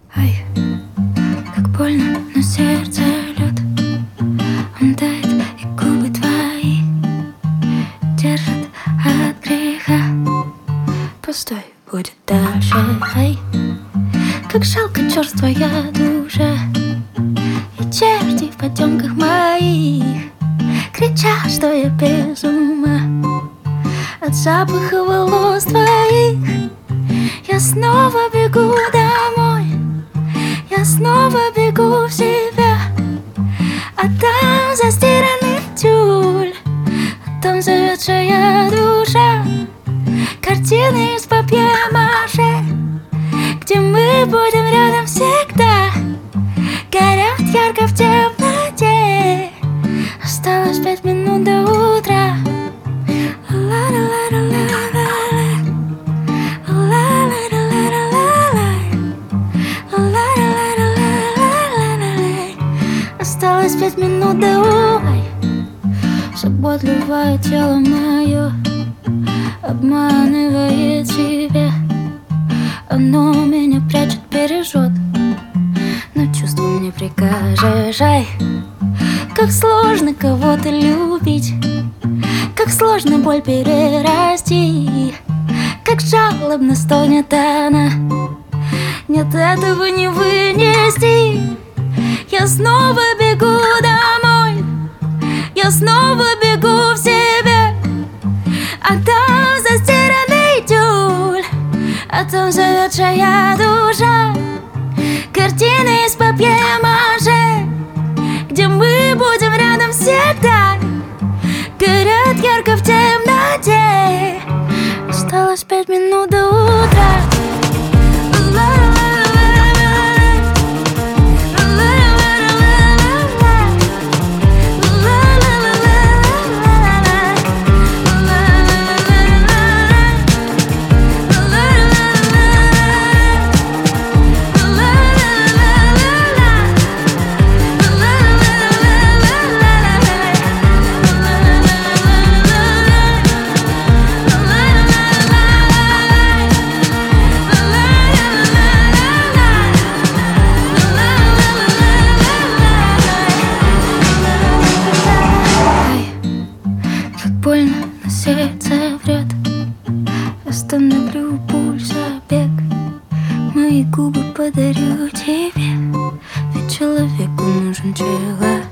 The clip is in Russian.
Ай, как больно, но сердце лед. Он тает, и губы твои держат от греха. Пустой будет дальше. Ай, как жалко, черствая душа. И черти в потемках моих кричат, что я без ума от запаха волос твоих. Я снова бегу домой, я снова бегу в себя. А там застиранный тюль, а там заветшая душа. Картины из папье-маше, где мы будем рядом всегда. Горят ярко в темноте. Осталось 5 минут до утра. Осталось 5 минут до утра. Заботливое тело мое обманывает себя. Оно меня прячет, бережет, но чувством не прикажешь. Ай, как сложно кого-то любить, как сложно боль перерасти, как жалобно стонет она. Нет, этого не вынести. Я снова бегу домой, я снова бегу в себя. А там застиранный тюль, а там заветшая душа. Картины из папье-маше, где мы будем рядом всегда. Горят ярко в темноте. Осталось 5 минут до утра. Больно, но сердце врет. Остановлю пульса бег. Мои губы подарю тебе, ведь человеку нужен человек.